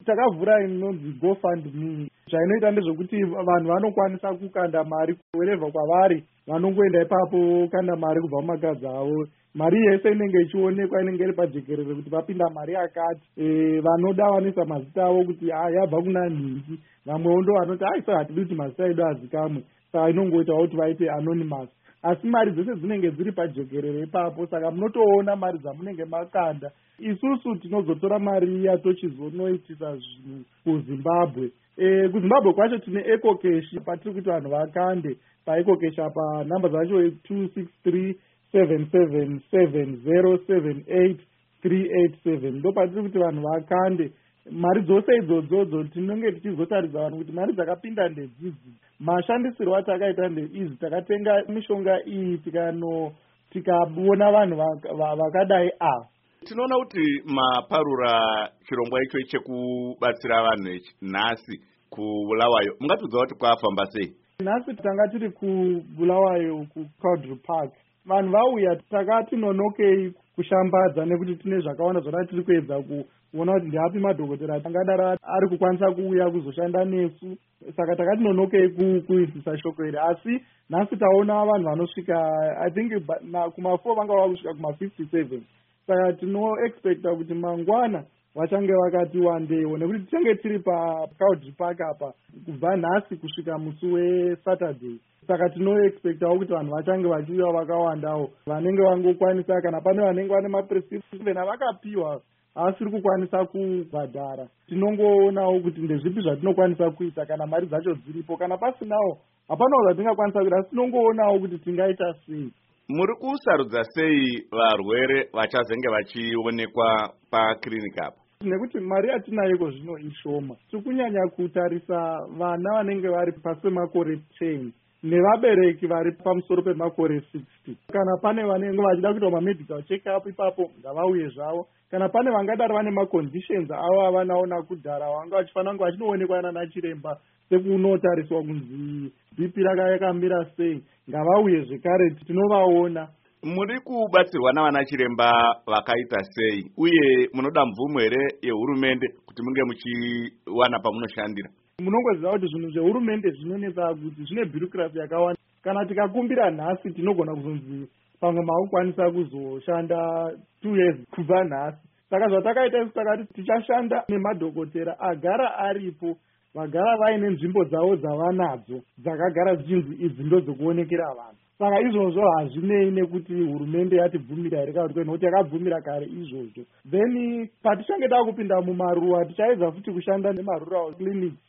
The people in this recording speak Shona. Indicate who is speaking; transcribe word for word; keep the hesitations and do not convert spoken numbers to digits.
Speaker 1: takavhura inonzi GoFundMe zvainoita ndezvekuti vanhu vanokwanisa kukanda mari wherever kwavari vanongoenda ipapo kanda mari kubva mumakadzi avo. Mari yese inenge ichionekwa inenge iri pajekerere kuti vapinda mari yakati. E, vanoda vanoisa mazita avo kuti ah yabva kuna Nhingi, vamwewo ndo vanoti ai so hatidi kuti mazita edu azikamwe, saka inongoitawo kuti vaite anonymous. Asi mari dzese dzinenge dziri pajekerere ipapo, saka munotoona mari dzamunenge makanda. Isusu tinozotora mari iya tochizonoitisa zvinhu kuZimbabwe. E, kuZimbabwe kwacho tine EcoCash patiri kuti vanhu vakande paEcoCash apa namba dzacho two six three seven seven seven zero seven eight three eight seven ndo patiri kuti vanhu vakande. Mari dzose idzodzo tinenge tichizotaridza vanhu kuti mari dzakapinda ndedzidzi, mashandisirwo atakaita ndeizi, takatenga mishonga iyi tikano tikaona vanhu vakadai ava.
Speaker 2: Tinoona kuti maparura chirongwa icho chekubatsira vanhu nhasi kuBulawayo, mungatudza kuti kwafamba sei?
Speaker 1: Nhasi tanga tiri kuBulawayo kuCaudry Park, vanhu vauya takati nonokei kushambadza nekuti tine zvakawanda zvona tiri kuedza kuona kuti ndiapi madhokotera angadaro ari kukwanisa kuuya kuzoshanda nesu, saka takati nonokei kuisisa shoko iri. Asi nhasi taona vanhu vanosvika I think kuma-four vanga vava kusvika kuma-fifty-seven, saka tinoexpecta kuti mangwana vachange vakati wandewo nekuti tichange tiri paCaudry Park apa kubva nhasi kusvika musi weSaturday. Saka tinoexpectawo kuti vanhu vachange vachiuya vakawandawo vanenge vangokwanisa, kana pane vanenge vane maprescription avakapiwa asiri kukwanisa kubhadhara, tinongoonawo kuti ndezvipi zvatinokwanisa kuita kana mari dzacho dziripo, kana pasinawo hapanawo zvatingakwanisa kuita, asi tinongoonawo kuti tingaita sei.
Speaker 2: Muri kusarudza sei varwere vachazenge vachionekwa pakiriniki apa?
Speaker 1: Nekuti mari yatinayiko zvino ishoma, tiri kunyanya kutarisa vana vanenge vari pasi pemakore ten nevabereki vari pamusoro pemakore sixty. Kana pane vanenge vachida kuita mamedical check-up ipapo ngavauye zvavo, kana pane vangadaro vane maconditions avo avanaona kudhara vanga vachifanira kunge vachinoonekwa nana chiremba sekunotariswa kunzi B P yakamira sei, ngavauye zvekare tinovaona.
Speaker 2: Muri kubatsirwa navana chiremba vakaita sei, uye munoda mvumo here yehurumende kuti munge muchiwana pamunoshandira?
Speaker 1: Munongoziva kuti zvinhu zvehurumende zvinonetsa kuti zvine bureaucracy yakawanda. Kana tikakumbira nhasi tinogona kuzonzi pamwe makukwanisa kuzoshanda two years kubva nhasi. Saka zvatakaita isu takati tichashanda nemadhokotera agara aripo, vagara vaine nzvimbo dzavo dzavanadzo dzakagara dzichinzi idzi ndodzekuonekera vanhu. Saka izvozvo hazvinei nekuti hurumende yatibvumira here kana kuti nokuti yakabvumira kare izvozvo. Then patichange takupinda mumaruwa tichaedza futi kushanda nemarural clinics